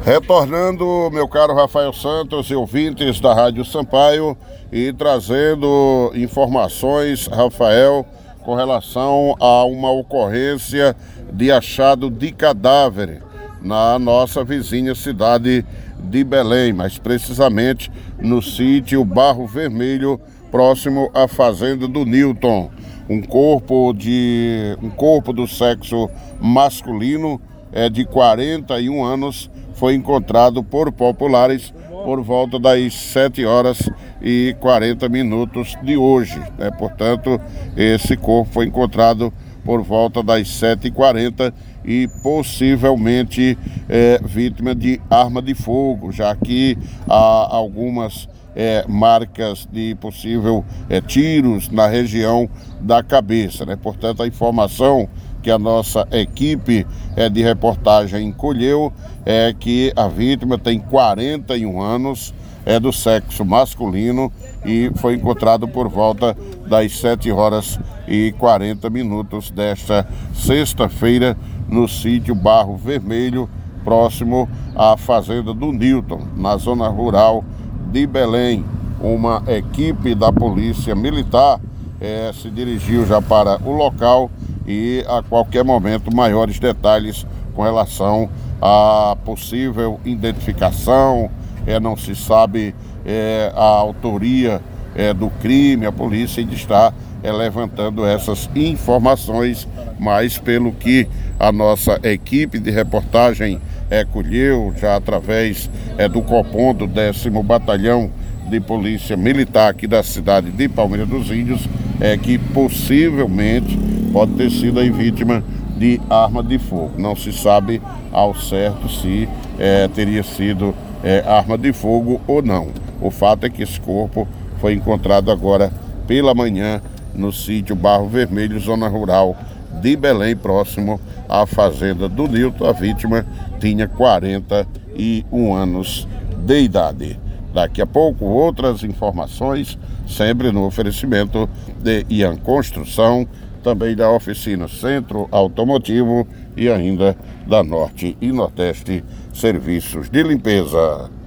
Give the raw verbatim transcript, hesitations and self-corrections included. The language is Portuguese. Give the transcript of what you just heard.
Retornando, meu caro Rafael Santos e ouvintes da Rádio Sampaio, e trazendo informações, Rafael, com relação a uma ocorrência de achado de cadáver na nossa vizinha cidade de Belém, mais precisamente no sítio Barro Vermelho, próximo à fazenda do Newton. Um corpo de um corpo do sexo masculino é de quarenta e um anos foi encontrado por populares por volta das sete horas e quarenta minutos de hoje, né? Portanto, esse corpo foi encontrado por volta das sete e quarenta e possivelmente é, vítima de arma de fogo, já que há algumas é, marcas de possível é, tiros na região da cabeça, né? Portanto, a informação que a nossa equipe é, de reportagem colheu é que a vítima tem quarenta e um anos, é do sexo masculino e foi encontrado por volta das sete horas e quarenta minutos desta sexta-feira no sítio Barro Vermelho, próximo à fazenda do Newton, na zona rural de Belém. Uma equipe da Polícia Militar é, se dirigiu já para o local e a qualquer momento maiores detalhes com relação à possível identificação, é, não se sabe é, a autoria é, do crime, a polícia ainda está é, levantando essas informações, mas pelo que a nossa equipe de reportagem é, colheu, já através é, do Copom, do décimo Batalhão de Polícia Militar aqui da cidade de Palmeira dos Índios, é que possivelmente pode ter sido aí vítima de arma de fogo. Não se sabe ao certo se é, teria sido é, arma de fogo ou não. O fato é que esse corpo foi encontrado agora pela manhã no sítio Barro Vermelho, zona rural de Belém, próximo à fazenda do Newton. A vítima tinha quarenta e um anos de idade. Daqui a pouco, outras informações, sempre no oferecimento de Ian Construção, também da oficina Centro Automotivo e ainda da Norte e Nordeste Serviços de Limpeza.